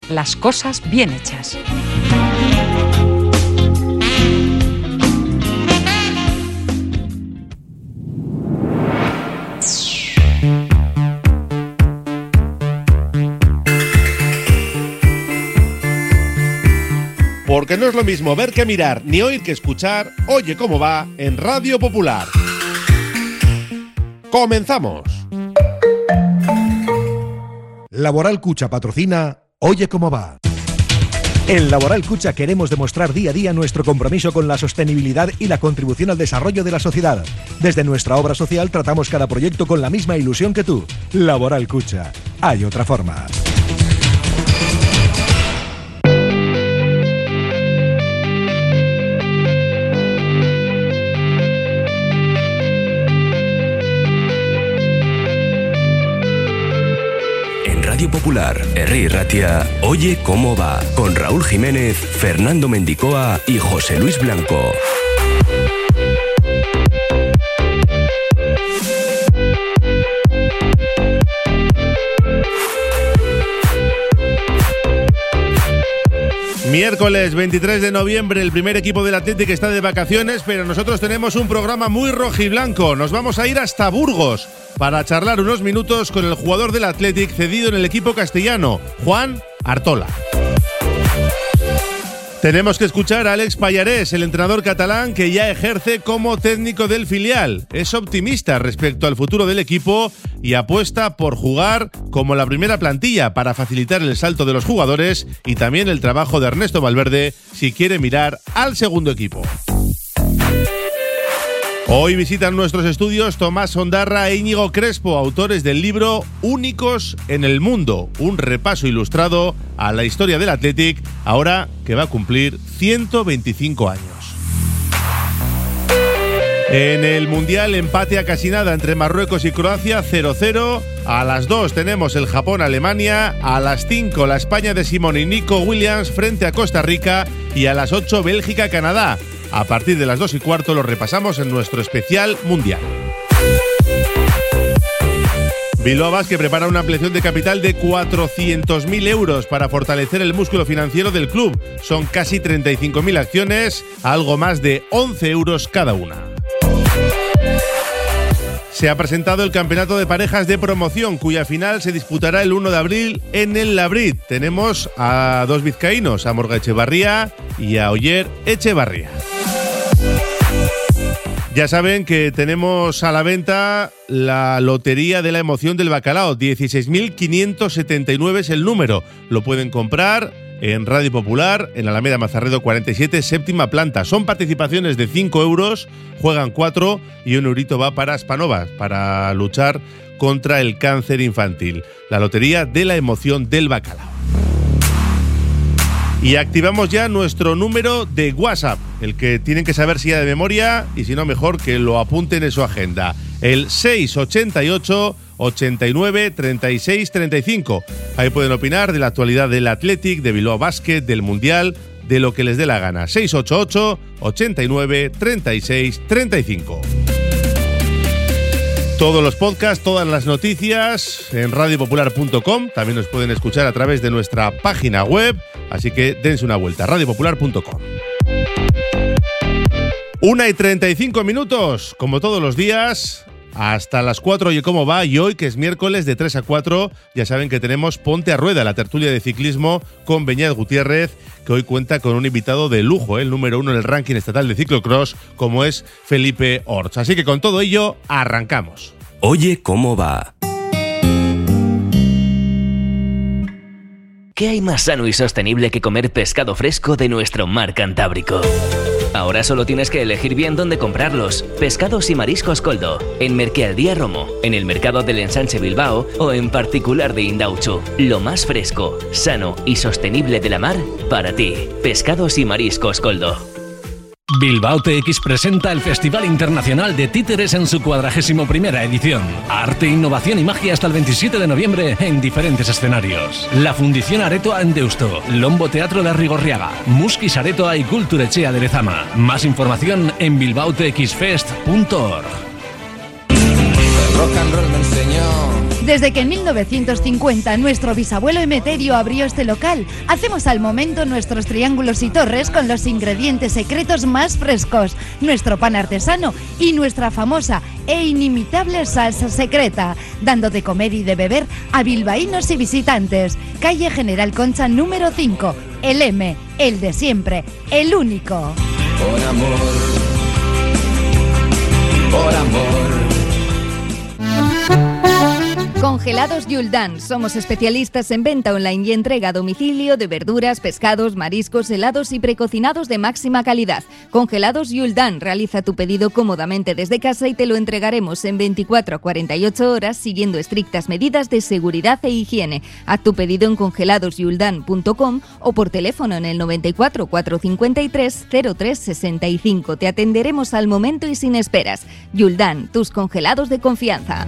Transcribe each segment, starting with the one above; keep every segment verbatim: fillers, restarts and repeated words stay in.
las cosas bien hechas. Porque no es lo mismo ver que mirar, ni oír que escuchar. Oye cómo va en Radio Popular. ¡Comenzamos! Laboral Cucha patrocina Oye cómo va. En Laboral Cucha queremos demostrar día a día nuestro compromiso con la sostenibilidad y la contribución al desarrollo de la sociedad. Desde nuestra obra social tratamos cada proyecto con la misma ilusión que tú. Laboral Cucha. Hay otra forma. Radio Popular, Herri Ratia, Oye cómo va, con Raúl Jiménez, Fernando Mendicoa y José Luis Blanco. Miércoles veintitrés de noviembre, el primer equipo del Athletic está de vacaciones, pero nosotros tenemos un programa muy rojiblanco. Nos vamos a ir hasta Burgos para charlar unos minutos con el jugador del Athletic cedido en el equipo castellano, Juan Artola. Tenemos que escuchar a Alex Pallarés, el entrenador catalán que ya ejerce como técnico del filial. Es optimista respecto al futuro del equipo y apuesta por jugar como la primera plantilla para facilitar el salto de los jugadores y también el trabajo de Ernesto Valverde si quiere mirar al segundo equipo. Hoy visitan nuestros estudios Tomás Ondarra e Íñigo Crespo, autores del libro Únicos en el Mundo, un repaso ilustrado a la historia del Athletic, ahora que va a cumplir ciento veinticinco años. En el Mundial, empate a casi nada entre Marruecos y Croacia, cero cero. A las dos tenemos el Japón-Alemania, a las cinco la España de Simone y Nico Williams frente a Costa Rica y a las ocho Bélgica-Canadá. A partir de las dos y cuarto lo repasamos en nuestro especial Mundial. Bilbao Basket prepara una ampliación de capital de cuatrocientos mil euros para fortalecer el músculo financiero del club. Son casi treinta y cinco mil acciones, algo más de once euros cada una. Se ha presentado el campeonato de parejas de promoción, cuya final se disputará el uno de abril en el Labrit. Tenemos a dos vizcaínos, a Morga Echevarría y a Oyer Echevarría. Ya saben que tenemos a la venta la Lotería de la Emoción del Bacalao. dieciséis mil quinientos setenta y nueve es el número. Lo pueden comprar en Radio Popular, en Alameda Mazarredo cuarenta y siete, séptima planta. Son participaciones de cinco euros, juegan cuatro y un eurito va para Aspanova, para luchar contra el cáncer infantil. La Lotería de la Emoción del Bacalao. Y activamos ya nuestro número de WhatsApp, el que tienen que saber si ya de memoria y si no mejor que lo apunten en su agenda. El seis ochenta y ocho, ochenta y nueve, treinta y seis, treinta y cinco. Ahí pueden opinar de la actualidad del Athletic, de Bilbao Basket, del Mundial, de lo que les dé la gana. seis ochenta y ocho, ochenta y nueve, treinta y seis, treinta y cinco. Todos los podcasts, todas las noticias en radio popular punto com. También nos pueden escuchar a través de nuestra página web, así que dense una vuelta, radio popular punto com. Una y treinta y cinco minutos, como todos los días, hasta las cuatro. Oye cómo va, y hoy que es miércoles de tres a cuatro, ya saben que tenemos Ponte a Rueda, la tertulia de ciclismo con Beñat Gutiérrez, que hoy cuenta con un invitado de lujo, el número uno en el ranking estatal de ciclocross, como es Felipe Orts. Así que con todo ello, arrancamos. Oye cómo va. ¿Qué hay más sano y sostenible que comer pescado fresco de nuestro mar Cantábrico? Ahora solo tienes que elegir bien dónde comprarlos. Pescados y mariscos Coldo, en Merkealdía Romo, en el mercado del Ensanche Bilbao o en particular de Indauchu. Lo más fresco, sano y sostenible de la mar para ti. Pescados y mariscos Coldo. Bilbao T X presenta el Festival Internacional de Títeres en su cuadragésimo primera edición. Arte, innovación y magia hasta el veintisiete de noviembre en diferentes escenarios. La Fundición Aretoa en Deusto, Lombo Teatro de Rigorriaga, Muskis Aretoa y Kulturechea de Lezama. Más información en bilbao t x fest punto org. El rock and roll me enseñó Desde que en mil novecientos cincuenta nuestro bisabuelo Emeterio abrió este local, hacemos al momento nuestros triángulos y torres con los ingredientes secretos más frescos, nuestro pan artesano y nuestra famosa e inimitable salsa secreta, dando de comer y de beber a bilbaínos y visitantes. Calle General Concha número cinco, el M, el de siempre, el único. Por amor, por amor. Congelados Yuldan. Somos especialistas en venta online y entrega a domicilio de verduras, pescados, mariscos, helados y precocinados de máxima calidad. Congelados Yuldan. Realiza tu pedido cómodamente desde casa y te lo entregaremos en veinticuatro a cuarenta y ocho horas siguiendo estrictas medidas de seguridad e higiene. Haz tu pedido en congelados yuldan punto com o por teléfono en el noventa y cuatro, cuatrocientos cincuenta y tres, cero tres sesenta y cinco. Te atenderemos al momento y sin esperas. Yuldan, tus congelados de confianza.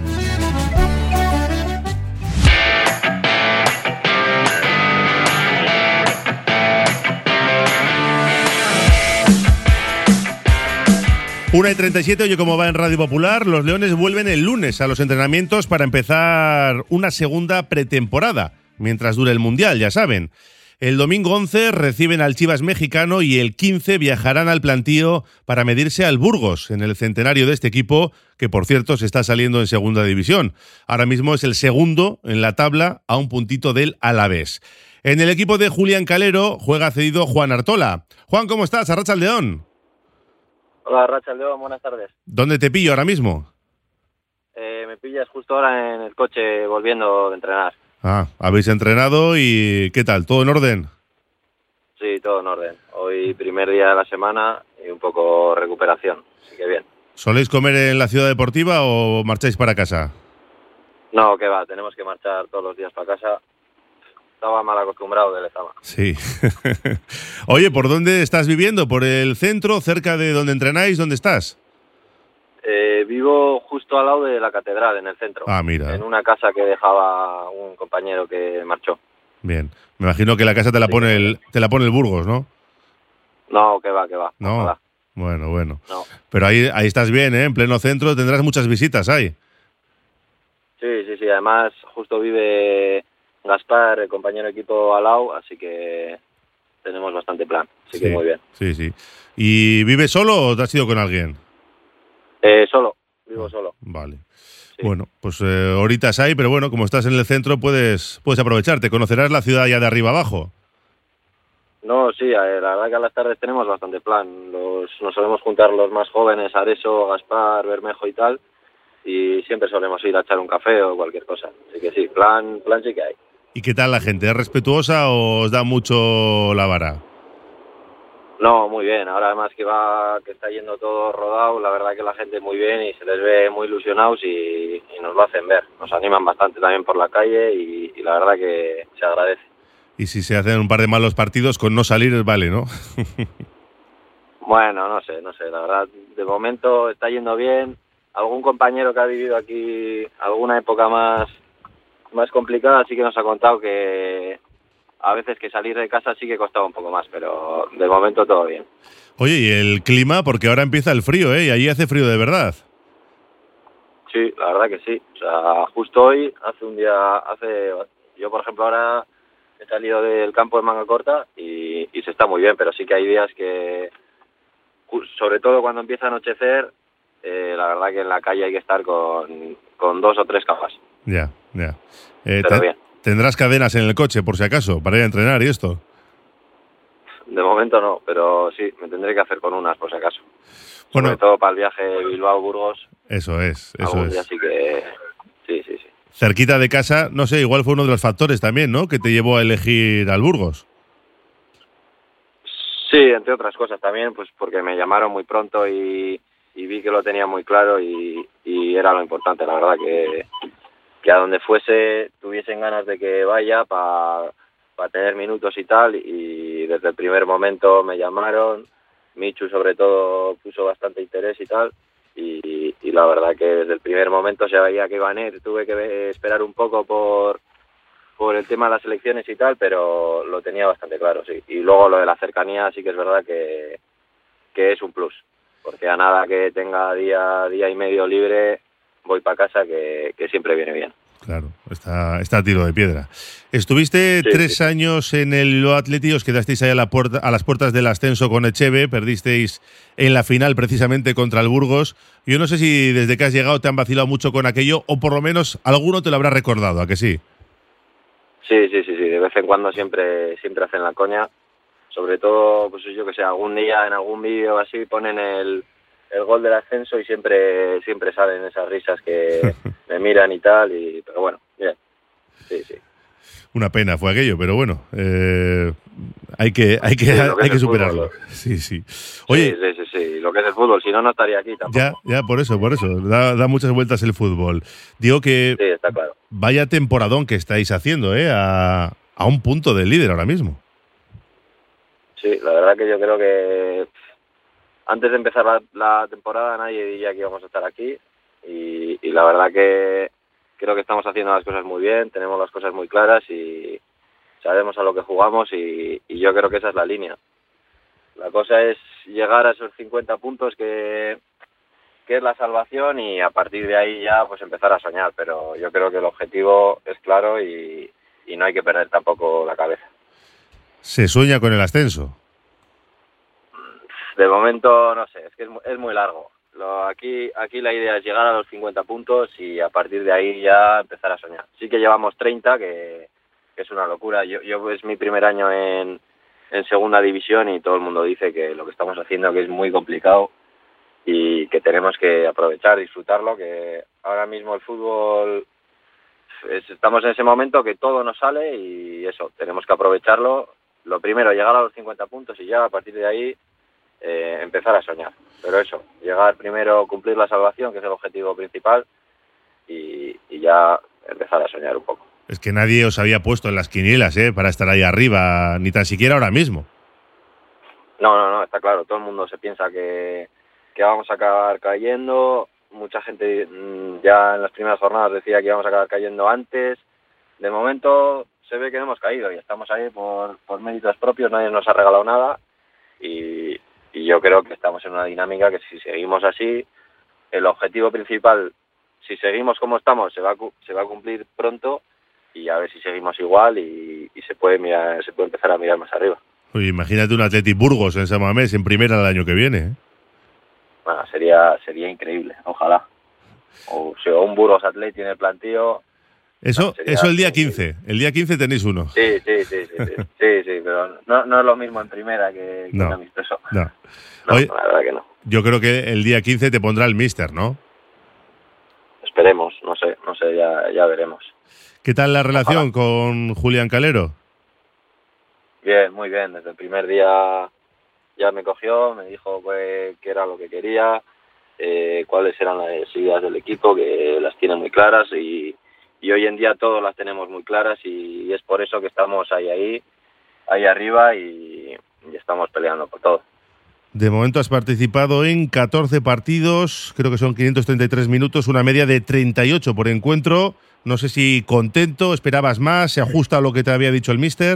una y treinta y siete, oye, como va en Radio Popular, los Leones vuelven el lunes a los entrenamientos para empezar una segunda pretemporada, mientras dure el Mundial, ya saben. El domingo once reciben al Chivas mexicano y el quince viajarán al plantío para medirse al Burgos, en el centenario de este equipo, que por cierto se está saliendo en segunda división. Ahora mismo es el segundo en la tabla, a un puntito del Alavés. En el equipo de Julián Calero juega cedido Juan Artola. Juan, ¿cómo estás? Arratsaldeón. Hola, Arratsaldeón, buenas tardes. ¿Dónde te pillo ahora mismo? Eh, me pillas justo ahora en el coche volviendo de entrenar. Ah, habéis entrenado y ¿qué tal? ¿Todo en orden? Sí, todo en orden. Hoy primer día de la semana y un poco recuperación, así que bien. ¿Soléis comer en la ciudad deportiva o marcháis para casa? No, que va, tenemos que marchar todos los días para casa. Estaba mal acostumbrado del Lezama. Sí. Oye, ¿por dónde estás viviendo? ¿Por el centro, cerca de donde entrenáis? ¿Dónde estás? Eh, vivo justo al lado de la catedral, en el centro. Ah, mira. En una casa que dejaba un compañero que marchó. Bien. Me imagino que la casa te la Sí, pone el, te la pone el Burgos, ¿no? No, que va, que va. No. Ojalá. Bueno, bueno. No. Pero ahí, ahí estás bien, ¿eh? En pleno centro tendrás muchas visitas ahí. Sí, sí, sí. Además, justo vive Gaspar, el compañero de equipo al lado, así que tenemos bastante plan. Así Sí, que muy bien. Sí, sí. ¿Y vives solo o te has ido con alguien? Eh, solo, vivo solo. Vale. Sí. Bueno, pues eh, horitas hay, pero bueno, como estás en el centro puedes, puedes aprovecharte. Conocerás la ciudad ya de arriba abajo. No, sí, eh, la verdad que a las tardes tenemos bastante plan. Los, nos solemos juntar los más jóvenes, Areso, Gaspar, Bermejo y tal, y siempre solemos ir a echar un café o cualquier cosa. Así que sí, plan, plan sí que hay. ¿Y qué tal la gente? ¿Es respetuosa o os da mucho la vara? No, muy bien. Ahora además que va, que está yendo todo rodado, la verdad que la gente muy bien y se les ve muy ilusionados y, y nos lo hacen ver. Nos animan bastante también por la calle y, y la verdad que se agradece. Y si se hacen un par de malos partidos, con no salir vale, ¿no? Bueno, no sé, no sé. La verdad, de momento está yendo bien. Algún compañero que ha vivido aquí alguna época más, más complicada sí que nos ha contado que a veces que salir de casa sí que costaba un poco más, pero de momento todo bien. Oye, y el clima, porque ahora empieza el frío, ¿eh? Y allí hace frío de verdad. Sí, la verdad que sí. O sea, justo hoy, hace un día, hace, yo por ejemplo ahora he salido del campo de manga corta y, y se está muy bien, pero sí que hay días que, sobre todo cuando empieza a anochecer, eh, la verdad que en la calle hay que estar con, con dos o tres capas. Ya, ya. Eh, Pero te- bien. ¿Tendrás cadenas en el coche, por si acaso, para ir a entrenar y esto? De momento no, pero sí, me tendré que hacer con unas por si acaso. Bueno, Sobre todo para el viaje Bilbao-Burgos. eso es, eso Algún día es. sí que... Sí, sí, sí. Cerquita de casa, no sé, igual fue uno de los factores también, ¿no? Que te llevó a elegir al Burgos. Sí, entre otras cosas también, pues porque me llamaron muy pronto y, y vi que lo tenía muy claro y, y era lo importante, la verdad, que, que a donde fuese tuviesen ganas de que vaya para pa tener minutos y tal, y desde el primer momento me llamaron, Michu sobre todo puso bastante interés y tal, y, y la verdad que desde el primer momento se veía que iban a ir, tuve que esperar un poco por... por el tema de las elecciones y tal, pero lo tenía bastante claro, sí. Y luego lo de la cercanía sí que es verdad que, que es un plus, porque a nada que tenga día día y medio libre, voy para casa, que, que siempre viene bien. Claro, está, está a tiro de piedra. Estuviste sí, tres sí. años en el Bilbao Athletic, os quedasteis ahí a, la puerta, a las puertas del ascenso con Echeve, perdisteis en la final precisamente contra el Burgos. Yo no sé si desde que has llegado te han vacilado mucho con aquello, o por lo menos alguno te lo habrá recordado, ¿a que sí? Sí, sí, sí, sí, de vez en cuando siempre, siempre hacen la coña. Sobre todo, pues yo que sé, algún día en algún vídeo así ponen el... el gol del ascenso y siempre siempre salen esas risas que me miran y tal, y pero bueno, bien, sí, sí. Una pena fue aquello, pero bueno, eh, hay que hay que, sí, que hay que superarlo. Fútbol, sí, sí. Oye, sí, sí, sí, sí, lo que es el fútbol, si no, no estaría aquí tampoco. Ya, ya, por eso, por eso, da, da muchas vueltas el fútbol. Digo que sí, está claro. Vaya temporadón que estáis haciendo, ¿eh? A, a un punto del líder ahora mismo. Sí, la verdad que yo creo que antes de empezar la, la temporada nadie diría que íbamos a estar aquí y, y la verdad que creo que estamos haciendo las cosas muy bien, tenemos las cosas muy claras y sabemos a lo que jugamos y, y yo creo que esa es la línea. La cosa es llegar a esos cincuenta puntos que, que es la salvación y a partir de ahí ya pues empezar a soñar, pero yo creo que el objetivo es claro y, y no hay que perder tampoco la cabeza. ¿Se sueña con el ascenso? De momento, no sé, es que es muy, es muy largo. Lo, aquí aquí la idea es llegar a los cincuenta puntos y a partir de ahí ya empezar a soñar. Sí que llevamos treinta, que, que es una locura. Yo, yo es mi primer año en, en segunda división y todo el mundo dice que lo que estamos haciendo que es muy complicado y que tenemos que aprovechar, disfrutarlo, que ahora mismo el fútbol... Es, estamos en ese momento que todo nos sale y eso, tenemos que aprovecharlo. Lo primero, llegar a los cincuenta puntos y ya a partir de ahí eh, empezar a soñar. Pero eso, llegar primero, cumplir la salvación, que es el objetivo principal, y, y ya empezar a soñar un poco. Es que nadie os había puesto en las quinielas, ¿eh? Para estar ahí arriba, ni tan siquiera ahora mismo. No, no, no, está claro. Todo el mundo se piensa que, que vamos a acabar cayendo. Mucha gente ya en las primeras jornadas decía que íbamos a acabar cayendo antes. De momento se ve que no hemos caído y estamos ahí por, por méritos propios, nadie nos ha regalado nada y, y yo creo que estamos en una dinámica que si seguimos así, el objetivo principal, si seguimos como estamos, se va a, se va a cumplir pronto y a ver si seguimos igual y, y se puede mirar, se puede empezar a mirar más arriba. Oye, imagínate un Athletic Burgos en San Mamés en primera el año que viene, ¿eh? Bueno, sería sería increíble, ojalá. O sea, un Burgos Athletic en el plantío. Eso, no, eso el día quince. El día quince tenéis uno. Sí, sí, sí, sí, sí, sí, sí, pero no, no es lo mismo en primera que, que no, en amistoso. No, no Oye, la verdad que no. Yo creo que el día quince te pondrá el míster, ¿no? Esperemos, no sé, no sé, ya, ya veremos. ¿Qué tal la relación Ojalá. con Julián Calero? Bien, muy bien. Desde el primer día ya me cogió, me dijo pues, qué era lo que quería, eh, cuáles eran las ideas del equipo, que las tiene muy claras y, y hoy en día todas las tenemos muy claras y, y es por eso que estamos ahí, ahí, ahí arriba y, y estamos peleando por todo. De momento has participado en catorce partidos, creo que son quinientos treinta y tres minutos, una media de treinta y ocho por encuentro. No sé si contento, esperabas más, se ajusta a lo que te había dicho el míster.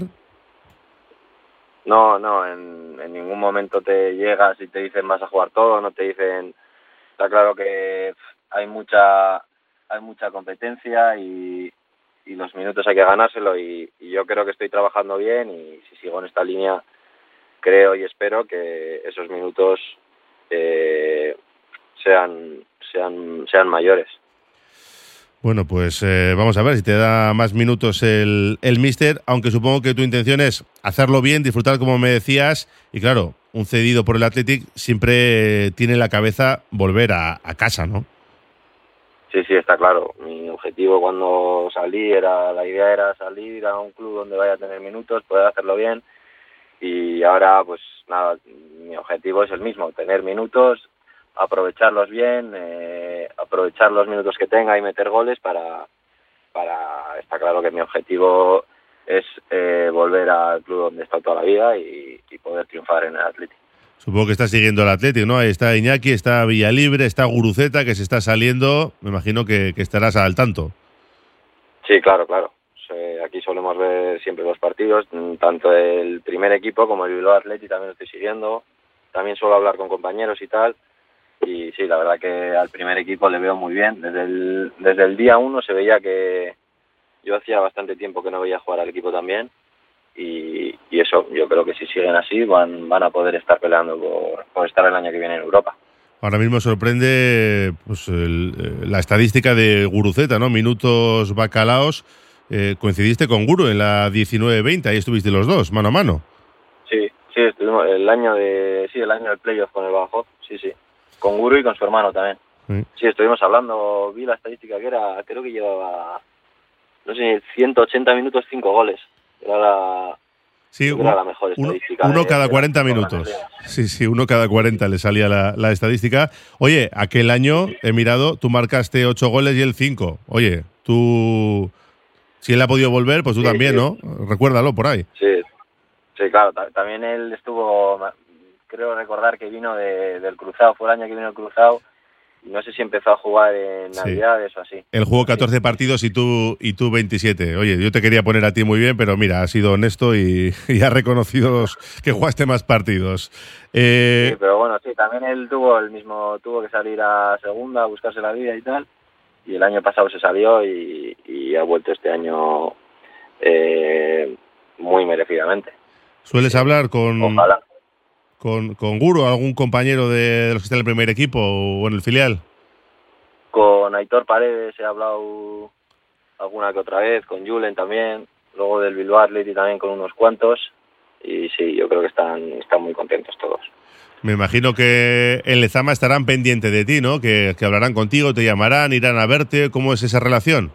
No, no, en, en ningún momento te llegas y te dicen vas a jugar todo, no te dicen, está claro que hay mucha hay mucha competencia y, y los minutos hay que ganárselo y, y yo creo que estoy trabajando bien y si sigo en esta línea creo y espero que esos minutos eh, sean, sean, sean mayores. Bueno, pues eh, vamos a ver si te da más minutos el, el míster, aunque supongo que tu intención es hacerlo bien, disfrutar como me decías, y claro, un cedido por el Athletic siempre tiene en la cabeza volver a, a casa, ¿no? Sí, sí, está claro. Mi objetivo cuando salí, era la idea era salir a un club donde vaya a tener minutos, poder hacerlo bien, y ahora pues nada, mi objetivo es el mismo, tener minutos, aprovecharlos bien, eh, aprovechar los minutos que tenga y meter goles para, para está claro que mi objetivo es eh, volver al club donde he estado toda la vida y, y poder triunfar en el Athletic. Supongo que estás siguiendo el Athletic, ¿no? Ahí está Iñaki, está Villalibre, está Guruceta, que se está saliendo, me imagino que, que estarás al tanto. Sí, claro, claro. Aquí solemos ver siempre los partidos, tanto el primer equipo como el Bilbao Athletic también lo estoy siguiendo, también suelo hablar con compañeros y tal. y sí, la verdad que al primer equipo le veo muy bien. Desde el, desde el día uno se veía que yo hacía bastante tiempo que no veía jugar al equipo también, y, y eso, yo creo que si siguen así van, van a poder estar peleando por, por estar el año que viene en Europa. Ahora mismo sorprende pues el, la estadística de Guruceta, ¿no? Minutos Bacalaos. Eh, coincidiste con Guru en la diecinueve veinte, ahí estuviste los dos, mano a mano. Sí, sí, estuvimos el año de sí, el año del playoff con el Badajoz, sí, sí. Con Guru y con su hermano también. Sí. sí, estuvimos hablando, vi la estadística que era, creo que llevaba, no sé, ciento ochenta minutos, cinco goles. Era la, sí, era la mejor estadística. Uno, uno de, cada de cuarenta minutos. Sí, sí, uno cada cuarenta le salía la, la estadística. Oye, aquel año, he mirado, tú marcaste ocho goles y él cinco. Oye, tú, si él ha podido volver, pues tú sí, también, sí. ¿no? Recuérdalo por ahí. Sí, sí, claro, también él estuvo, creo recordar que vino de, del Cruzado, fue el año que vino el Cruzado. No sé si empezó a jugar en Navidades sí. o así. Él jugó catorce sí. partidos y tú y tú veintisiete. Oye, yo te quería poner a ti muy bien, pero mira, has sido honesto y, y has reconocido que jugaste más partidos. Eh... Sí, pero bueno, sí, también él tuvo el mismo, tuvo que salir a segunda, a buscarse la vida y tal. Y el año pasado se salió y, y ha vuelto este año eh, muy merecidamente. ¿Sueles hablar con... Ojalá. ¿Con, con Guru, algún compañero de, de los que está en el primer equipo o en el filial? Con Aitor Paredes he hablado alguna que otra vez, con Julen también, luego del Bilbao Athletic también con unos cuantos, y sí, yo creo que están, están muy contentos todos. Me imagino que en Lezama estarán pendientes de ti, ¿no? Que, que hablarán contigo, te llamarán, irán a verte. ¿Cómo es esa relación?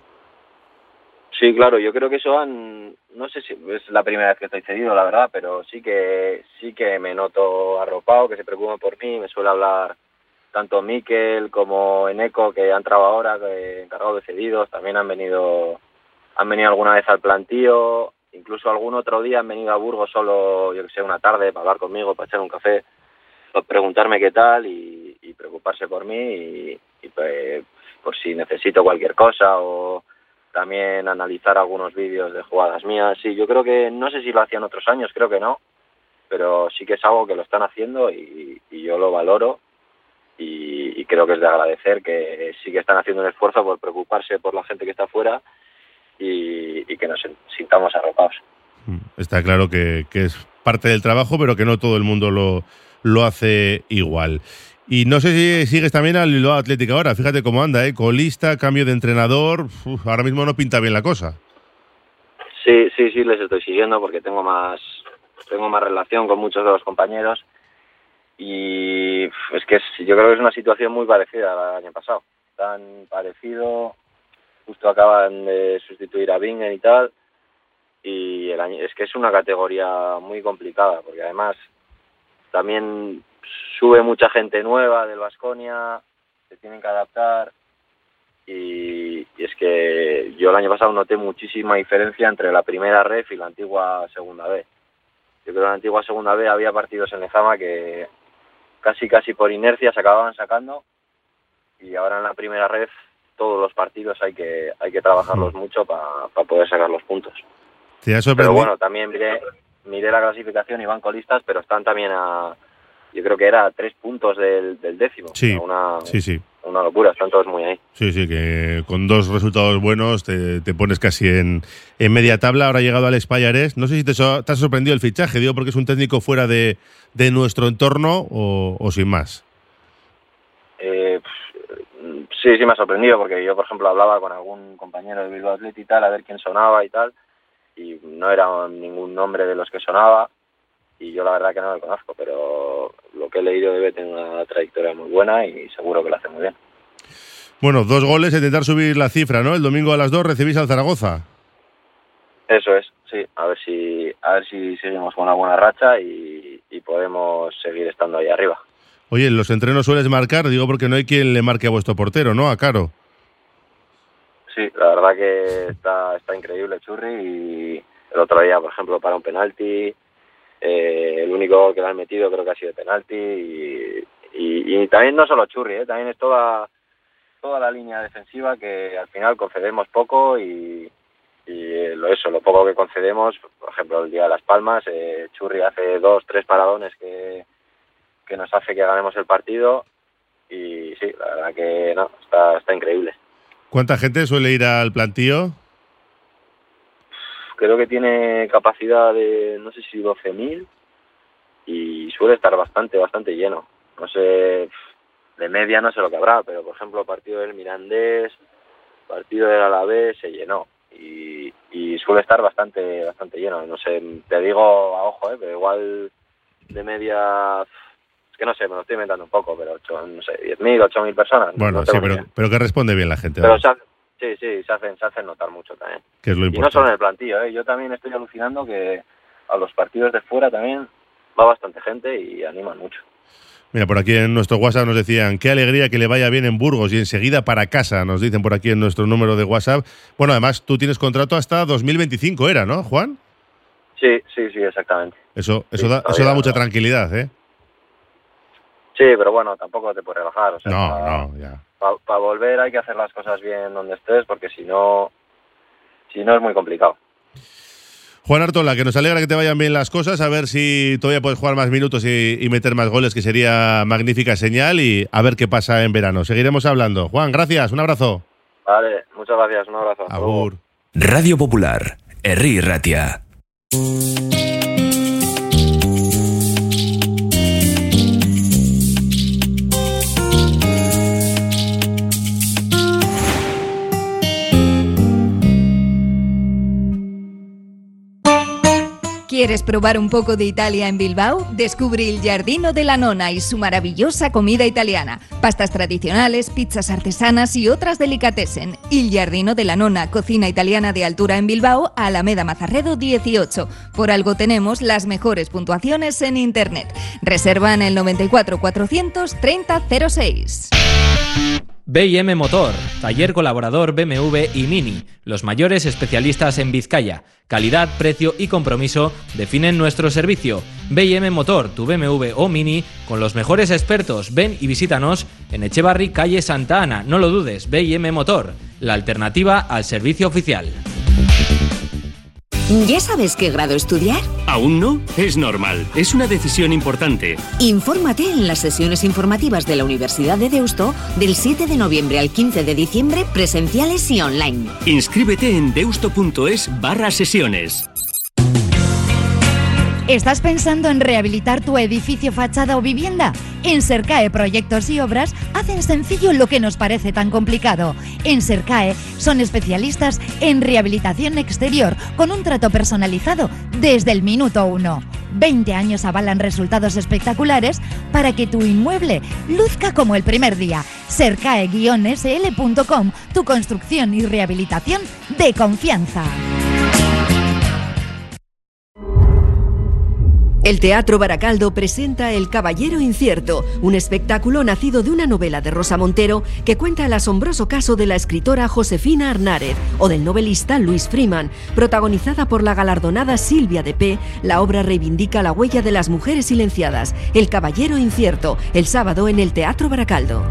Sí, claro, yo creo que eso han, no sé si es la primera vez que estoy cedido, la verdad, pero sí que sí que me noto arropado, que se preocupan por mí, me suele hablar tanto Mikel como Eneco, que han entrado ahora, que encargado de cedidos, también han venido han venido alguna vez al plantío, incluso algún otro día han venido a Burgos solo, yo que sé, una tarde para hablar conmigo, para echar un café, para preguntarme qué tal y, y preocuparse por mí y, y pues, por si necesito cualquier cosa o también analizar algunos vídeos de jugadas mías. Sí, yo creo que, no sé si lo hacían otros años, creo que no, pero sí que es algo que lo están haciendo y, y yo lo valoro y, y creo que es de agradecer que sí que están haciendo un esfuerzo por preocuparse por la gente que está afuera y, y que nos sintamos arropados. Está claro que, que es parte del trabajo, pero que no todo el mundo lo, lo hace igual. Y no sé si sigues también al Bilbao Athletic ahora, fíjate cómo anda, ¿eh? Colista, cambio de entrenador, uf, ahora mismo no pinta bien la cosa. Sí, sí, sí, les estoy siguiendo porque tengo más tengo más relación con muchos de los compañeros y es que es, yo creo que es una situación muy parecida al año pasado, tan parecido, justo acaban de sustituir a Bingen y tal, y el año, es que es una categoría muy complicada porque además también sube mucha gente nueva del Baskonia, se tienen que adaptar y, y es que yo el año pasado noté muchísima diferencia entre la primera ref y la antigua segunda B. Yo creo que en la antigua segunda B había partidos en Lezama que casi casi por inercia se acababan sacando y ahora en la primera ref todos los partidos hay que hay que trabajarlos mucho para pa poder sacar los puntos. ¿Te ha sorprendido? Pero bueno, también miré, miré la clasificación y van colistas, pero están también a... Yo creo que era tres puntos del, del décimo. Sí, una, sí, sí. Una locura, están todos muy ahí. Sí, sí, que con dos resultados buenos te, te pones casi en, en media tabla. Ahora ha llegado Alex Pallares. No sé si te, so, te ha sorprendido el fichaje, digo, porque es un técnico fuera de, de nuestro entorno o, o sin más. Eh, sí, sí me ha sorprendido, porque yo, por ejemplo, hablaba con algún compañero de Bilbao Athletic y tal, a ver quién sonaba y tal, y no era ningún nombre de los que sonaba. Y yo la verdad que no lo conozco, pero lo que he leído debe tener una trayectoria muy buena y seguro que lo hace muy bien. Bueno, dos goles, intentar subir la cifra, ¿no? El domingo a las dos recibís al Zaragoza. Eso es, sí. A ver si a ver si seguimos con una buena racha y, y podemos seguir estando ahí arriba. Oye, en los entrenos sueles marcar, digo porque no hay quien le marque a vuestro portero, ¿no? A Caro. Sí, la verdad que está, está increíble Churri y el otro día, por ejemplo, para un penalti... Eh, el único gol que le han metido creo que ha sido de penalti y, y, y también no solo Churri, ¿eh? También es toda toda la línea defensiva que al final concedemos poco y, y lo eso, lo poco que concedemos, por ejemplo el día de Las Palmas, eh, Churri hace dos, tres paradones que, que nos hace que ganemos el partido y sí, la verdad que no, está, está increíble. ¿Cuánta gente suele ir al plantío? Creo que tiene capacidad de, no sé si doce mil, y suele estar bastante, bastante lleno. No sé, de media no sé lo que habrá, pero por ejemplo, partido del Mirandés, partido del Alavés se llenó. Y, y suele estar bastante, bastante lleno. No sé, te digo a ojo, ¿eh? Pero igual de media, es que no sé, me lo estoy inventando un poco, pero ocho, no sé, diez mil, ocho mil personas. Bueno, no sí, pero, pero que responde bien la gente. Pero se hace, sí, sí, se hacen, se hacen notar mucho también. Que es lo importante. Y no solo en el plantillo, ¿eh? Yo también estoy alucinando que a los partidos de fuera también va bastante gente y animan mucho. Mira, por aquí en nuestro WhatsApp nos decían, qué alegría que le vaya bien en Burgos y enseguida para casa, nos dicen por aquí en nuestro número de WhatsApp. Bueno, además tú tienes contrato hasta dos mil veinticinco, ¿era, no, Juan? Sí, sí, sí, exactamente. Eso eso, sí, da, eso da mucha no. tranquilidad, ¿eh? Sí, pero bueno, tampoco te puedes relajar. O sea, no, para, no, ya. Para pa volver hay que hacer las cosas bien donde estés, porque si no, si no es muy complicado. Juan Artola, que nos alegra que te vayan bien las cosas, a ver si todavía puedes jugar más minutos y, y meter más goles, que sería magnífica señal, y a ver qué pasa en verano. Seguiremos hablando. Juan, gracias, un abrazo. Vale, muchas gracias, un abrazo. Agur. Radio Popular, Herri Ratia. ¿Quieres probar un poco de Italia en Bilbao? Descubre il Giardino della Nonna y su maravillosa comida italiana. Pastas tradicionales, pizzas artesanas y otras delicatessen. Il Giardino della Nonna, cocina italiana de altura en Bilbao, Alameda Mazarredo dieciocho. Por algo tenemos las mejores puntuaciones en internet. Reserva en el noventa y cuatro cuatrocientos treinta cero seis. B y M Motor, taller colaborador B M W y Mini, los mayores especialistas en Vizcaya. Calidad, precio y compromiso definen nuestro servicio. B y M Motor, tu B M W o Mini, con los mejores expertos. Ven y visítanos en Echevarri, calle Santa Ana. No lo dudes, B y M Motor, la alternativa al servicio oficial. ¿Ya sabes qué grado estudiar? ¿Aún no? Es normal. Es una decisión importante. Infórmate en las sesiones informativas de la Universidad de Deusto del siete de noviembre al quince de diciembre, presenciales y online. Inscríbete en deusto.es barra sesiones. ¿Estás pensando en rehabilitar tu edificio, fachada o vivienda? En Sercae Proyectos y Obras hacen sencillo lo que nos parece tan complicado. En Sercae son especialistas en rehabilitación exterior con un trato personalizado desde el minuto uno. veinte años avalan resultados espectaculares para que tu inmueble luzca como el primer día. Sercae guion ese ele punto com, tu construcción y rehabilitación de confianza. El Teatro Baracaldo presenta El Caballero Incierto, un espectáculo nacido de una novela de Rosa Montero que cuenta el asombroso caso de la escritora Josefina Arnárez o del novelista Luis Freeman. Protagonizada por la galardonada Silvia de P, la obra reivindica la huella de las mujeres silenciadas. El Caballero Incierto, el sábado en el Teatro Baracaldo.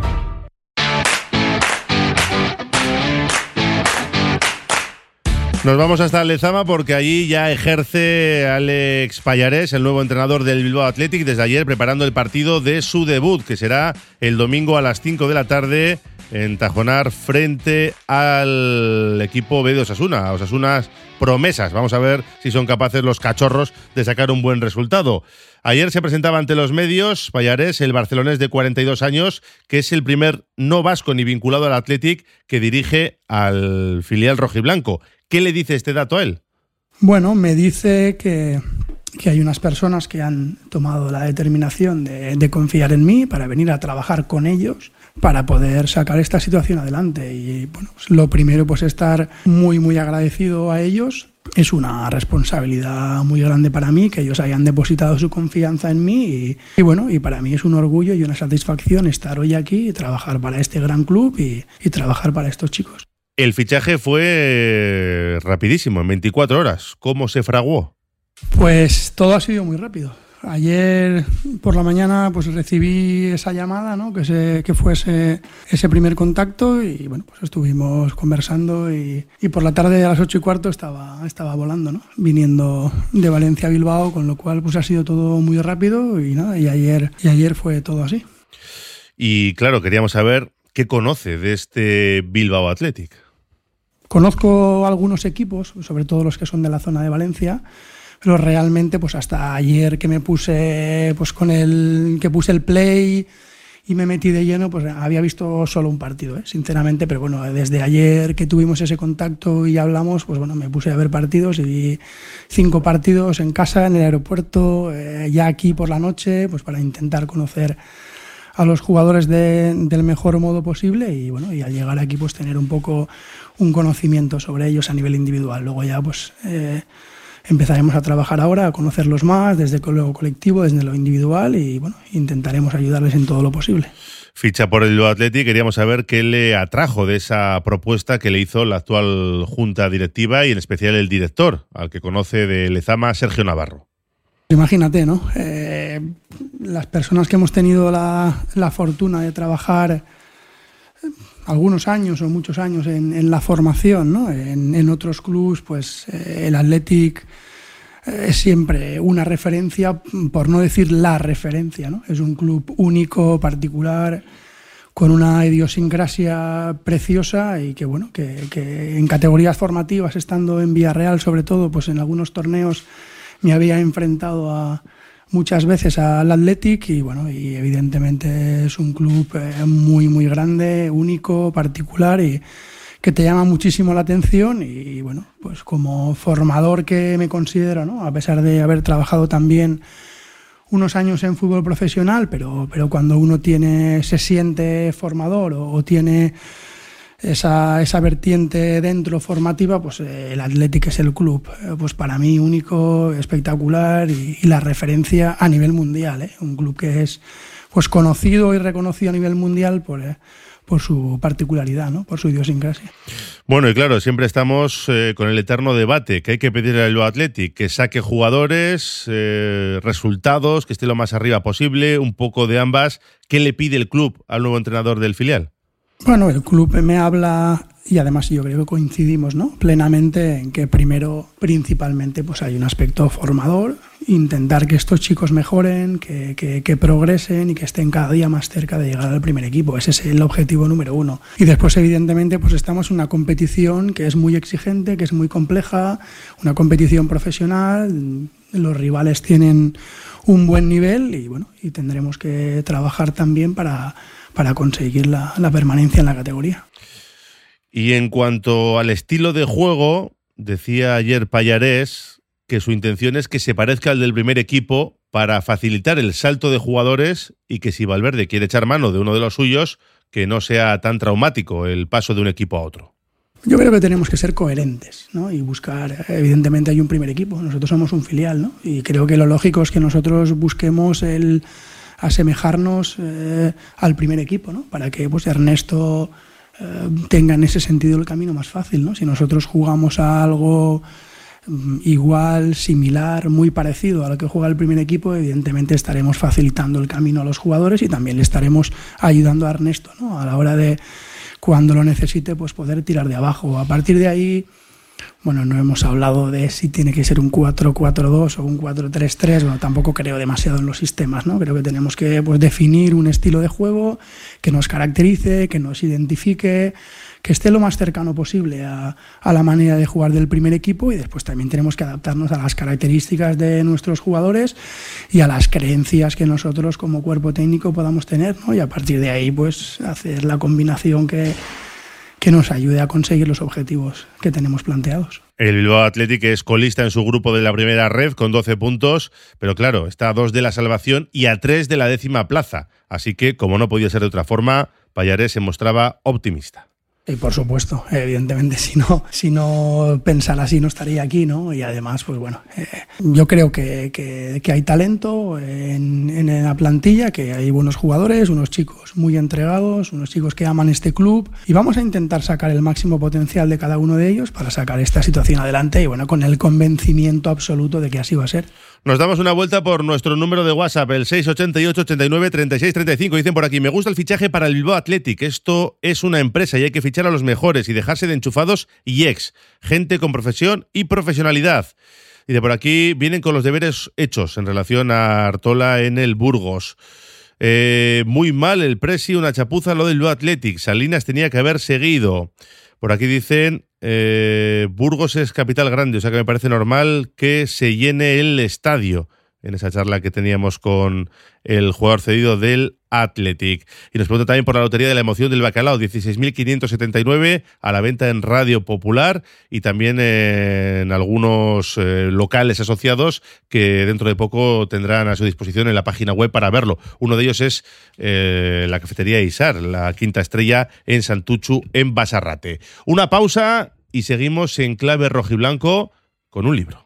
Nos vamos hasta Lezama porque allí ya ejerce Alex Pallarés, el nuevo entrenador del Bilbao Athletic, desde ayer preparando el partido de su debut, que será el domingo a las cinco de la tarde en Tajonar frente al equipo B de Osasuna. Osasunas promesas. Vamos a ver si son capaces los cachorros de sacar un buen resultado. Ayer se presentaba ante los medios Pallarés, el barcelonés de cuarenta y dos años, que es el primer no vasco ni vinculado al Athletic que dirige al filial rojiblanco. ¿Qué le dice este dato a él? Bueno, me dice que, que hay unas personas que han tomado la determinación de, de confiar en mí para venir a trabajar con ellos para poder sacar esta situación adelante. Y bueno, pues lo primero, pues estar muy, muy agradecido a ellos. Es una responsabilidad muy grande para mí que ellos hayan depositado su confianza en mí y, y bueno, y para mí es un orgullo y una satisfacción estar hoy aquí y trabajar para este gran club y, y trabajar para estos chicos. El fichaje fue rapidísimo, en veinticuatro horas. ¿Cómo se fraguó? Pues todo ha sido muy rápido. Ayer por la mañana pues recibí esa llamada, ¿no? que, se, que fue ese, ese primer contacto y bueno, pues estuvimos conversando y, y por la tarde a las ocho y cuarto estaba, estaba volando, ¿no? Viniendo de Valencia a Bilbao, con lo cual pues ha sido todo muy rápido y nada, y ayer, y ayer fue todo así. Y claro, queríamos saber qué conoce de este Bilbao Athletic. Conozco algunos equipos, sobre todo los que son de la zona de Valencia, pero realmente pues hasta ayer que me puse pues con el que puse el play y me metí de lleno, pues había visto solo un partido, ¿eh? sinceramente, pero bueno, desde ayer que tuvimos ese contacto y hablamos, pues bueno, me puse a ver partidos y vi cinco partidos en casa, en el aeropuerto, eh, ya aquí por la noche, pues para intentar conocer a los jugadores de, del mejor modo posible y bueno, y al llegar aquí pues tener un poco un conocimiento sobre ellos a nivel individual. Luego ya pues eh, empezaremos a trabajar ahora, a conocerlos más desde lo colectivo, desde lo individual y bueno, intentaremos ayudarles en todo lo posible. Ficha por el Bilbao Athletic, queríamos saber qué le atrajo de esa propuesta que le hizo la actual junta directiva y en especial el director, al que conoce de Lezama, Sergio Navarro. Imagínate, ¿no? Eh, las personas que hemos tenido la, la fortuna de trabajar algunos años o muchos años en, en la formación, ¿no? En, en otros clubs, pues eh, el Athletic es siempre una referencia, por no decir la referencia, ¿no? Es un club único, particular, con una idiosincrasia preciosa y que, bueno, que, que en categorías formativas, estando en Villarreal sobre todo, pues en algunos torneos me había enfrentado a muchas veces al Athletic y bueno, y evidentemente es un club eh, muy muy grande, único, particular y que te llama muchísimo la atención y bueno, pues como formador que me considero, ¿no? A pesar de haber trabajado también unos años en fútbol profesional, pero, pero cuando uno tiene, se siente formador o, o tiene esa, esa vertiente dentro formativa, pues eh, el Athletic es el club, eh, pues para mí único, espectacular y, y la referencia a nivel mundial, ¿eh? Un club que es pues conocido y reconocido a nivel mundial por, eh, por su particularidad, ¿no? Por su idiosincrasia. Bueno, y claro, siempre estamos eh, con el eterno debate que hay que pedirle al Bilbao Athletic que saque jugadores, eh, resultados, que esté lo más arriba posible, un poco de ambas. ¿Qué le pide el club al nuevo entrenador del filial? Bueno, el club me habla, y además yo creo que coincidimos, ¿no? Plenamente en que primero, principalmente, pues hay un aspecto formador, intentar que estos chicos mejoren, que, que, que progresen y que estén cada día más cerca de llegar al primer equipo. Ese es el objetivo número uno. Y después, evidentemente, pues estamos en una competición que es muy exigente, que es muy compleja, una competición profesional. Los rivales tienen un buen nivel y bueno, y tendremos que trabajar también para para conseguir la, la permanencia en la categoría. Y en cuanto al estilo de juego, decía ayer Pallarés que su intención es que se parezca al del primer equipo para facilitar el salto de jugadores y que si Valverde quiere echar mano de uno de los suyos, que no sea tan traumático el paso de un equipo a otro. Yo creo que tenemos que ser coherentes, ¿no? Y buscar, evidentemente hay un primer equipo, nosotros somos un filial, ¿no? Y creo que lo lógico es que nosotros busquemos el asemejarnos eh, al primer equipo, ¿no? Para que pues Ernesto eh, tenga en ese sentido el camino más fácil, ¿no? Si nosotros jugamos a algo igual, similar, muy parecido a lo que juega el primer equipo, evidentemente estaremos facilitando el camino a los jugadores y también le estaremos ayudando a Ernesto, ¿no? A la hora de, cuando lo necesite, pues poder tirar de abajo. A partir de ahí, bueno, no hemos hablado de si tiene que ser un cuatro cuatro dos o un cuatro tres tres, bueno, tampoco creo demasiado en los sistemas, ¿no? Creo que tenemos que pues, definir un estilo de juego que nos caracterice, que nos identifique, que esté lo más cercano posible a, a la manera de jugar del primer equipo y después también tenemos que adaptarnos a las características de nuestros jugadores y a las creencias que nosotros como cuerpo técnico podamos tener, ¿no? Y a partir de ahí pues hacer la combinación que que nos ayude a conseguir los objetivos que tenemos planteados. El Bilbao Athletic es colista en su grupo de la primera red con doce puntos, pero claro, está a dos de la salvación y a tres de la décima plaza. Así que, como no podía ser de otra forma, Pallarés se mostraba optimista. Y por supuesto, evidentemente, si no, si no pensara así no estaría aquí, ¿no? Y además, pues bueno, eh, yo creo que, que, que hay talento en, en la plantilla, que hay buenos jugadores, unos chicos muy entregados, unos chicos que aman este club y vamos a intentar sacar el máximo potencial de cada uno de ellos para sacar esta situación adelante y bueno, con el convencimiento absoluto de que así va a ser. Nos damos una vuelta por nuestro número de WhatsApp, el seis ochenta y ocho, ochenta y nueve, treinta y seis, treinta y cinco. Dicen por aquí, me gusta el fichaje para el Bilbao Athletic. Esto es una empresa y hay que fichar a los mejores y dejarse de enchufados y ex. Gente con profesión y profesionalidad. Y de por aquí vienen con los deberes hechos en relación a Artola en el Burgos. Eh, muy mal el Presi, una chapuza lo del Bilbao Athletic. Salinas tenía que haber seguido. Por aquí dicen, eh, Burgos es capital grande, o sea que me parece normal que se llene el estadio, en esa charla que teníamos con el jugador cedido del Athletic. Y nos pregunta también por la lotería de la emoción del bacalao, dieciséis mil quinientos setenta y nueve, a la venta en Radio Popular y también en algunos eh, locales asociados que dentro de poco tendrán a su disposición en la página web para verlo. Uno de ellos es eh, la cafetería Isar, la quinta estrella en Santuchu, en Basarrate. Una pausa y seguimos en clave rojiblanco con un libro.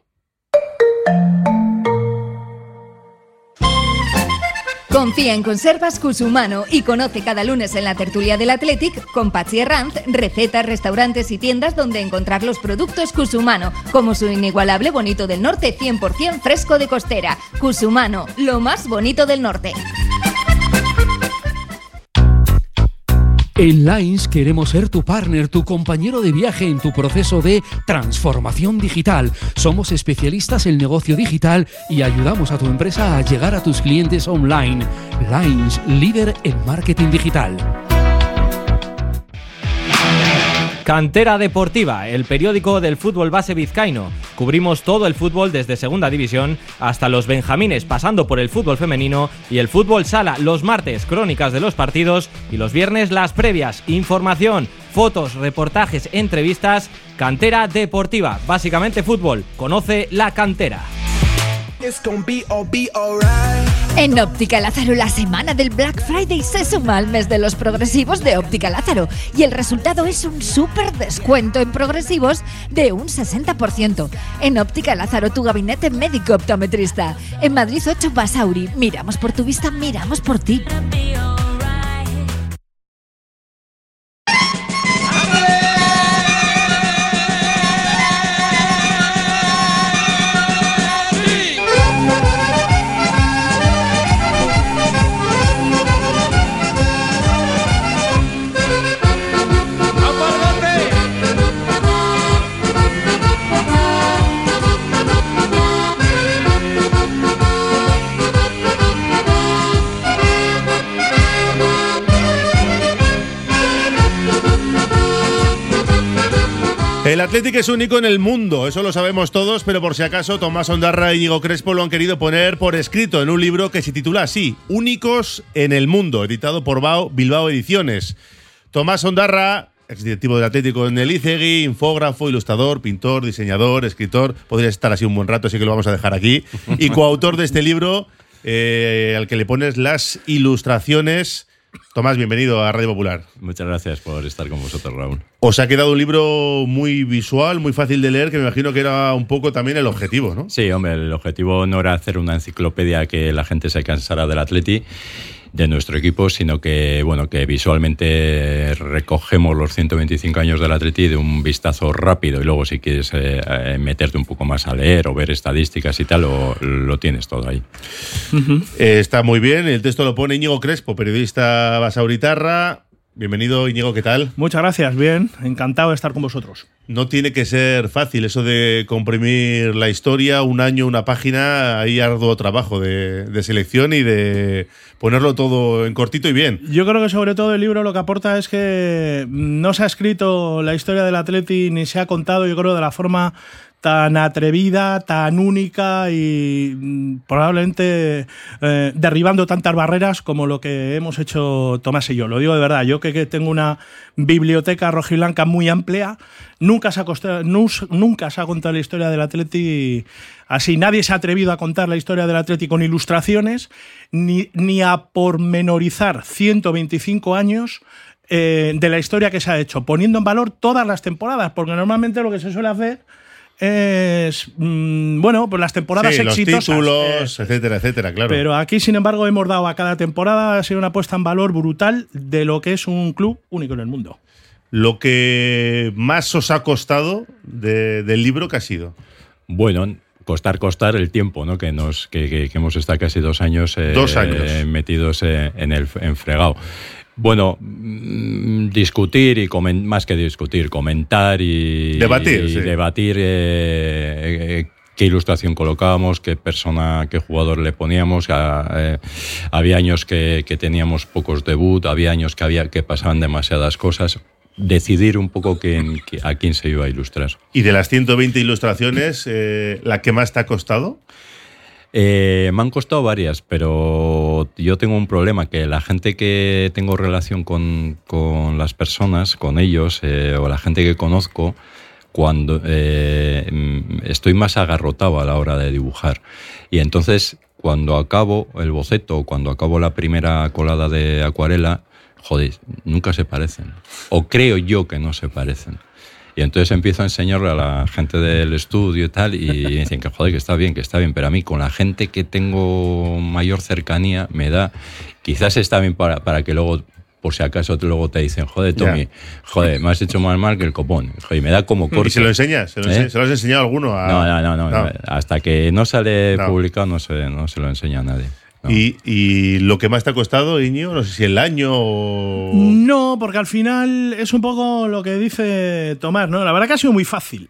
Confía en Conservas Cusumano y conoce cada lunes en la tertulia del Athletic con Patxi Herranz recetas, restaurantes y tiendas donde encontrar los productos Cusumano, como su inigualable bonito del norte cien por ciento fresco de costera. Cusumano, lo más bonito del norte. En Lines queremos ser tu partner, tu compañero de viaje en tu proceso de transformación digital. Somos especialistas en negocio digital y ayudamos a tu empresa a llegar a tus clientes online. Lines, líder en marketing digital. Cantera Deportiva, el periódico del fútbol base vizcaíno. Cubrimos todo el fútbol desde segunda división hasta los benjamines, pasando por el fútbol femenino y el fútbol sala. Los martes, crónicas de los partidos y los viernes, las previas. Información, fotos, reportajes, entrevistas. Cantera Deportiva, básicamente fútbol. Conoce la cantera. En Óptica Lázaro, la semana del Black Friday se suma al mes de los progresivos de Óptica Lázaro y el resultado es un súper descuento en progresivos de un sesenta por ciento. En Óptica Lázaro, tu gabinete médico optometrista. En Madrid ocho Basauri, miramos por tu vista, miramos por ti. El Athletic es único en el mundo, eso lo sabemos todos, pero por si acaso Tomás Ondarra y Íñigo Crespo lo han querido poner por escrito en un libro que se titula así, Únicos en el mundo, editado por Bilbao Ediciones. Tomás Ondarra, exdirectivo del Atlético en el Izegui, infógrafo, ilustrador, pintor, diseñador, escritor, podría estar así un buen rato, así que lo vamos a dejar aquí, y coautor de este libro, eh, al que le pones las ilustraciones. Tomás, bienvenido a Radio Popular. Muchas gracias por estar con vosotros, Raúl. Os ha quedado un libro muy visual, muy fácil de leer, que me imagino que era un poco también el objetivo, ¿no? Sí, hombre, el objetivo no era hacer una enciclopedia que la gente se cansara del Atleti, de nuestro equipo, sino que, bueno, que visualmente recogemos los ciento veinticinco años del Atleti de un vistazo rápido y luego si quieres eh, meterte un poco más a leer o ver estadísticas y tal, lo, lo tienes todo ahí. Uh-huh. Eh, está muy bien, el texto lo pone Íñigo Crespo, periodista basauritarra. Bienvenido, Íñigo, ¿qué tal? Muchas gracias, bien, encantado de estar con vosotros. No tiene que ser fácil eso de comprimir la historia, un año, una página, hay arduo trabajo de, de selección y de ponerlo todo en cortito y bien. Yo creo que sobre todo el libro lo que aporta es que no se ha escrito la historia del Atleti ni se ha contado, yo creo, de la forma tan atrevida, tan única y probablemente eh, derribando tantas barreras como lo que hemos hecho Tomás y yo. Lo digo de verdad, yo que, que tengo una biblioteca rojiblanca muy amplia, nunca se ha costado, nunca se ha contado la historia del Atleti así. Nadie se ha atrevido a contar la historia del Atleti con ilustraciones, ni, ni a pormenorizar ciento veinticinco años eh, de la historia que se ha hecho, poniendo en valor todas las temporadas, porque normalmente lo que se suele hacer es, mmm, bueno, pues las temporadas sí, exitosas. Los títulos, eh, etcétera, etcétera, claro. Pero aquí, sin embargo, hemos dado a cada temporada, ha sido una puesta en valor brutal de lo que es un club único en el mundo. Lo que más os ha costado de, del libro, ¿qué ha sido? Bueno, costar, costar el tiempo, ¿no? Que nos que, que, que hemos estado casi dos años, eh, dos años. Eh, metidos eh, en el en fregado. Bueno, mmm, discutir y comen, más que discutir, comentar y debatir, y sí. debatir eh, eh, qué ilustración colocábamos, qué persona, qué jugador le poníamos. A, eh, había años que, que teníamos pocos debut, había años que, había, que pasaban demasiadas cosas. Decidir un poco que, que, a quién se iba a ilustrar. ¿Y de las ciento veinte ilustraciones, eh, la que más te ha costado? Eh, me han costado varias, pero yo tengo un problema, que la gente que tengo relación con, con las personas, con ellos, eh, o la gente que conozco, cuando eh, estoy más agarrotado a la hora de dibujar. Y entonces, cuando acabo el boceto, cuando acabo la primera colada de acuarela, joder, nunca se parecen. O creo yo que no se parecen. Y entonces empiezo a enseñarle a la gente del estudio y tal, y me dicen que joder, que está bien, que está bien, pero a mí con la gente que tengo mayor cercanía me da, quizás está bien para, para que luego, por si acaso luego te dicen, joder, Tommy, yeah. joder, me has hecho más mal que el copón. Joder, me da como corte. ¿Y se lo enseñas? ¿Se lo, ¿Eh? ¿Se lo has enseñado a alguno? A... No, no, no, no, no, hasta que no sale no. publicado no se, no se lo enseña a nadie. No. ¿Y, ¿Y lo que más te ha costado, Iñigo? No sé si el año o... No, porque al final es un poco lo que dice Tomás, ¿no? La verdad que ha sido muy fácil.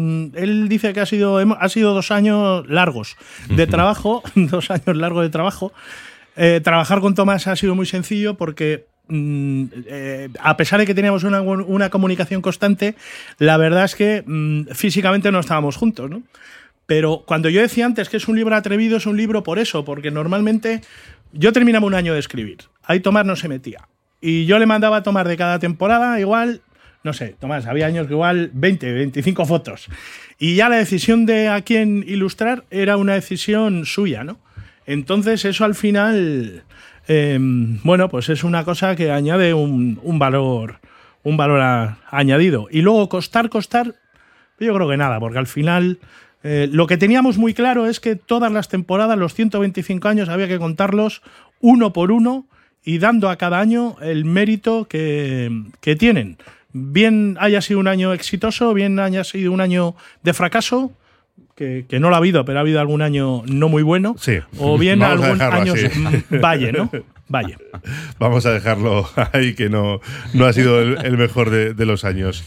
Él dice que ha sido, ha sido dos años largos de trabajo, dos años largos de trabajo. Eh, trabajar con Tomás ha sido muy sencillo porque mm, eh, a pesar de que teníamos una, una comunicación constante, la verdad es que mm, físicamente no estábamos juntos, ¿no? Pero cuando yo decía antes que es un libro atrevido, es un libro por eso, porque normalmente yo terminaba un año de escribir, ahí Tomás no se metía. Y yo le mandaba a Tomás de cada temporada, igual, no sé, Tomás, había años que igual veinte, veinticinco fotos. Y ya la decisión de a quién ilustrar era una decisión suya, ¿no? Entonces eso al final, eh, bueno, pues es una cosa que añade un, un valor, un valor a, añadido. Y luego costar, costar, yo creo que nada, porque al final... Eh, lo que teníamos muy claro es que todas las temporadas, los ciento veinticinco años, había que contarlos uno por uno y dando a cada año el mérito que, que tienen. Bien haya sido un año exitoso, bien haya sido un año de fracaso, que, que no lo ha habido, pero ha habido algún año no muy bueno, sí. o bien Vamos algún año valle, ¿no? Valle. Vamos a dejarlo ahí, que no, no ha sido el, el mejor de, de los años.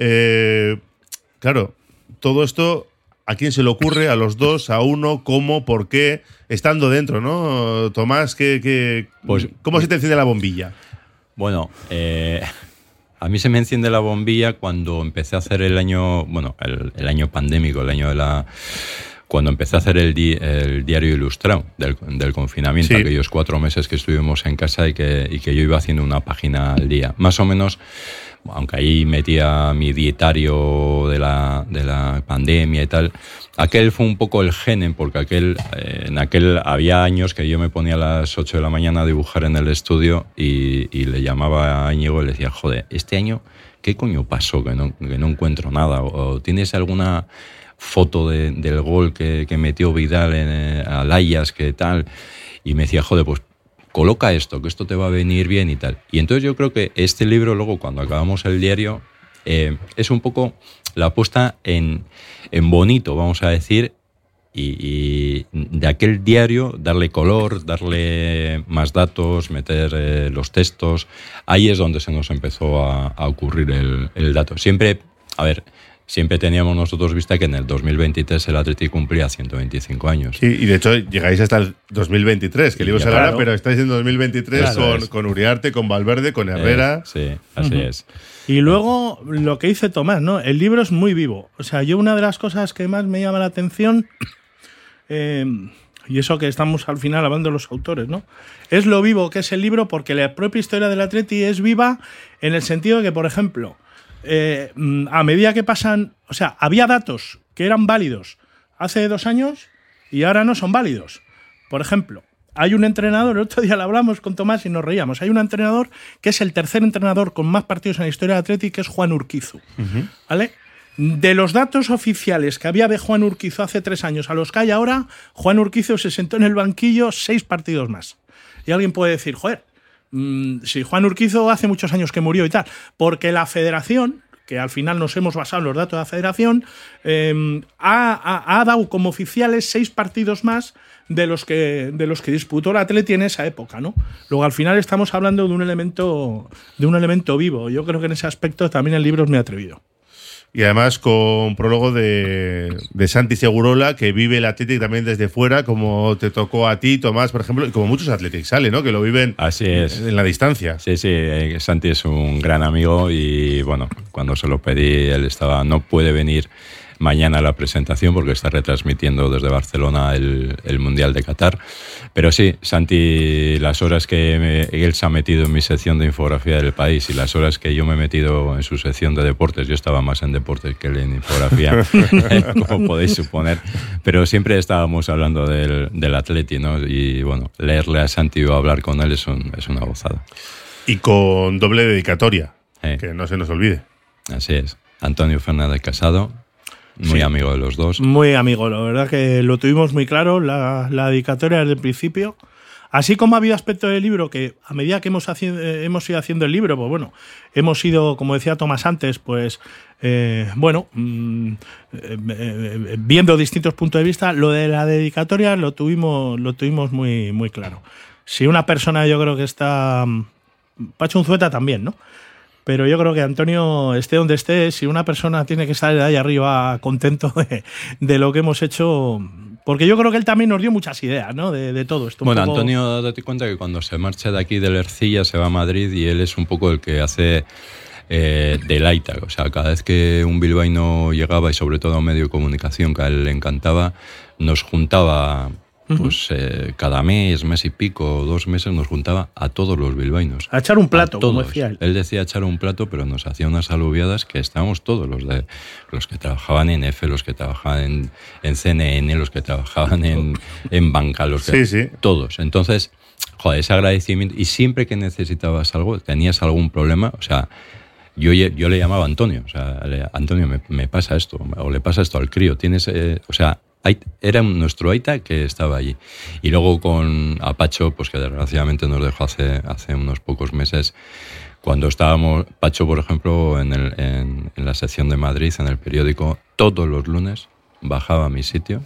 Eh, claro, todo esto... ¿A quién se le ocurre? ¿A los dos? ¿A uno? ¿Cómo? ¿Por qué? Estando dentro, ¿no? Tomás, ¿qué, qué, pues, ¿cómo se te enciende la bombilla? Bueno, eh, a mí se me enciende la bombilla cuando empecé a hacer el año, bueno, el, el año pandémico, el año de la... Cuando empecé a hacer el, di, el diario ilustrado del, del confinamiento, sí. aquellos cuatro meses que estuvimos en casa y que, y que yo iba haciendo una página al día. Más o menos... aunque ahí metía mi dietario de la, de la pandemia y tal, aquel fue un poco el gen, porque aquel, eh, en aquel había años que yo me ponía a las ocho de la mañana a dibujar en el estudio y, y le llamaba a Íñigo y le decía, joder, este año, ¿qué coño pasó? Que no, que no encuentro nada. O, ¿tienes alguna foto de, del gol que, que metió Vidal en, al Ajax, que tal? Y me decía, joder, pues coloca esto, que esto te va a venir bien y tal. Y entonces yo creo que este libro, luego cuando acabamos el diario, eh, es un poco la puesta en, en bonito, vamos a decir, y, y de aquel diario darle color, darle más datos, meter eh, los textos. Ahí es donde se nos empezó a, a ocurrir el, el dato. Siempre, a ver... Siempre teníamos nosotros vista que en el dos mil veintitrés el Atleti cumplía ciento veinticinco años. Sí, y de hecho llegáis hasta el dos mil veintitrés, que el libro se hará, pero estáis en dos mil veintitrés claro, con, con Uriarte, con Valverde, con Herrera. Eh, sí, así uh-huh. es. Y luego lo que dice Tomás, ¿no? El libro es muy vivo. O sea, yo una de las cosas que más me llama la atención, eh, y eso que estamos al final hablando de los autores, ¿no? Es lo vivo que es el libro, porque la propia historia del Atleti es viva en el sentido de que, por ejemplo, Eh, a medida que pasan, o sea, había datos que eran válidos hace dos años y ahora no son válidos. Por ejemplo, hay un entrenador, el otro día lo hablamos con Tomás y nos reíamos, hay un entrenador que es el tercer entrenador con más partidos en la historia de Atleti, que es Juan Urquizu. Uh-huh. ¿Vale? De los datos oficiales que había de Juan Urquizu hace tres años a los que hay ahora, Juan Urquizu se sentó en el banquillo seis partidos más. Y alguien puede decir, joder, si Juan Urquizu hace muchos años que murió y tal, porque la federación, que al final nos hemos basado en los datos de la federación, eh, ha, ha, ha dado como oficiales seis partidos más de los que, de los que disputó el Atleti en esa época, ¿no? Luego al final estamos hablando de un elemento, de un elemento vivo. Yo creo que en ese aspecto también el libro es muy atrevido. Y además con prólogo de, de Santi Segurola, que vive el Athletic también desde fuera, como te tocó a ti, Tomás, por ejemplo, y como muchos Athletic sale, ¿no? Que lo viven Así es. en la distancia. Sí, sí, eh, Santi es un gran amigo y bueno, cuando se lo pedí, él estaba, no puede venir mañana a la presentación porque está retransmitiendo desde Barcelona el, el Mundial de Qatar. Pero sí, Santi, las horas que me, él se ha metido en mi sección de infografía del país y las horas que yo me he metido en su sección de deportes, yo estaba más en deportes que él en infografía, como podéis suponer, pero siempre estábamos hablando del, del Atleti, ¿no? Y bueno, leerle a Santi o hablar con él es, un, es una gozada. Y con doble dedicatoria, eh. que no se nos olvide. Así es. Antonio Fernández Casado, muy sí. amigo de los dos. Muy amigo, la verdad que lo tuvimos muy claro, la, la dedicatoria desde el principio. Así como ha habido aspectos del libro que a medida que hemos, haci- hemos ido haciendo el libro, pues bueno, hemos ido, como decía Tomás antes, pues eh, bueno, mmm, eh, eh, viendo distintos puntos de vista. Lo de la dedicatoria lo tuvimos, lo tuvimos muy, muy claro. Si una persona, yo creo que está... Pacho Unzueta también, ¿no? Pero yo creo que Antonio, esté donde esté, si una persona tiene que estar de ahí arriba contento de, de lo que hemos hecho, porque yo creo que él también nos dio muchas ideas, ¿no? De, de todo esto. Bueno, poco... Antonio, date cuenta que cuando se marcha de aquí de Ercilla se va a Madrid y él es un poco el que hace eh, del Aita. O sea, cada vez que un bilbaíno llegaba, y sobre todo a un medio de comunicación que a él le encantaba, nos juntaba... Pues eh, cada mes, mes y pico, dos meses nos juntaba a todos los bilbaínos. A echar un plato, como decía él. Él decía echar un plato, pero nos hacía unas alubiadas que estábamos todos, los de los que trabajaban en F, los que trabajaban en, en C N N, los que trabajaban en, en banca, los que, sí, sí. todos. Entonces, joder, ese agradecimiento. Y siempre que necesitabas algo, tenías algún problema, o sea... Yo, yo le llamaba a Antonio, o sea, le, Antonio, me, me pasa esto, o le pasa esto al crío, tienes, eh, o sea, era nuestro Aita que estaba allí. Y luego con Pacho, pues que desgraciadamente nos dejó hace, hace unos pocos meses, cuando estábamos, Pacho, por ejemplo, en, el, en, en la sección de Madrid, en el periódico, todos los lunes bajaba a mi sitio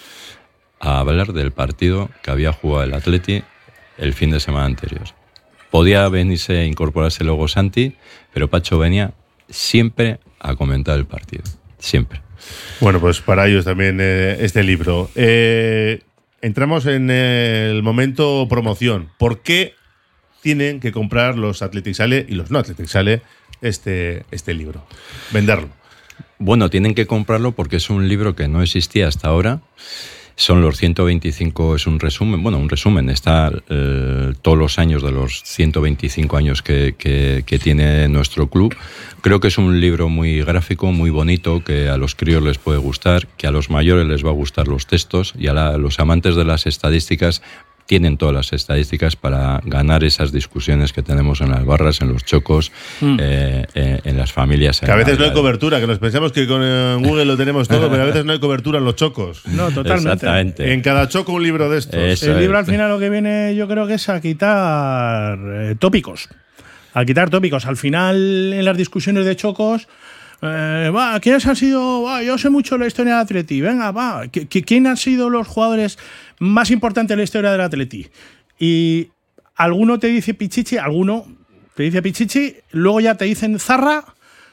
a hablar del partido que había jugado el Atleti el fin de semana anterior. Podía venirse a incorporarse luego Santi, pero Pacho venía siempre a comentar el partido. Siempre. Bueno, pues para ellos también eh, este libro. Eh, entramos en el momento promoción. ¿Por qué tienen que comprar los Athletic Sale y los no Athletic Sale este, este libro? Venderlo. Bueno, tienen que comprarlo porque es un libro que no existía hasta ahora. Son los ciento veinticinco, es un resumen, bueno, un resumen, está eh, todos los años de los ciento veinticinco años que, que, que tiene nuestro club. Creo que es un libro muy gráfico, muy bonito, que a los críos les puede gustar, que a los mayores les va a gustar los textos y a, la, a los amantes de las estadísticas tienen todas las estadísticas para ganar esas discusiones que tenemos en las barras, en los chocos, mm. eh, eh, en las familias. Que a veces no hay cobertura, que nos pensamos que con eh, Google lo tenemos todo, pero a veces no hay cobertura en los chocos. No, totalmente. Exactamente. En cada choco un libro de estos. Eso El libro es. Al final lo que viene yo creo que es a quitar eh, tópicos. A quitar tópicos. Al final en las discusiones de chocos... Eh, va, ¿quiénes han sido? Va, yo sé mucho la historia del Atleti. Venga, va. ¿Quién han sido los jugadores más importantes en la historia del Atleti? Y alguno te dice Pichichi, alguno te dice Pichichi, luego ya te dicen Zarra,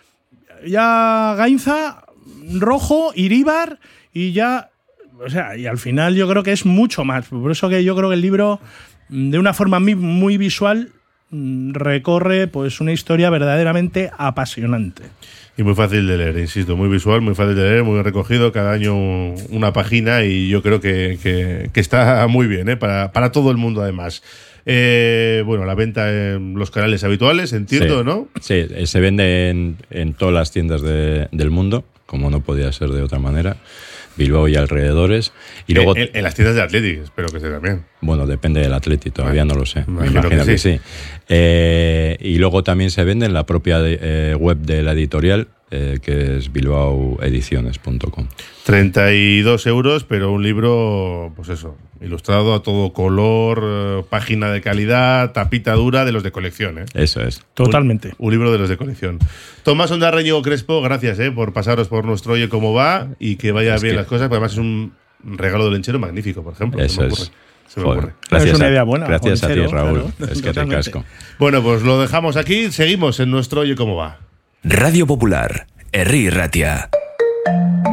ya Gainza, Rojo, Iríbar y ya... O sea, y al final yo creo que es mucho más. Por eso que yo creo que el libro, de una forma muy, muy visual, recorre pues una historia verdaderamente apasionante. Y muy fácil de leer, insisto, muy visual, muy fácil de leer, muy recogido, cada año una página y yo creo que, que, que está muy bien, ¿eh? para, para todo el mundo además. Eh, bueno, la venta en los canales habituales, entiendo, sí, ¿no? Sí, se vende en, en todas las tiendas de, del mundo, como no podía ser de otra manera. Bilbao y alrededores. Y luego, en, en las tiendas de Athletic, espero que esté también. Bueno, depende del Athletic, todavía no lo sé. Me imagino, me imagino que, que sí. sí. Eh, y luego también se vende en la propia eh, web de la editorial, eh, que es bilbao ediciones punto com. treinta y dos euros, pero un libro, pues eso, ilustrado a todo color, eh, página de calidad, tapita dura de los de colección. ¿eh? Eso es. Totalmente. Un, un libro de los de colección. Tomás Ondarreño Crespo, gracias eh, por pasaros por nuestro Oye Cómo Va y que vaya es bien que... las cosas, porque además es un regalo de Lenchero magnífico, por ejemplo. Eso es. Se me ocurre. Gracias, es una idea buena. Gracias a ti, Raúl. Claro, es que te casco. Bueno, pues lo dejamos aquí. Seguimos en nuestro Oye Cómo Va. Radio Popular, Herri Ratia.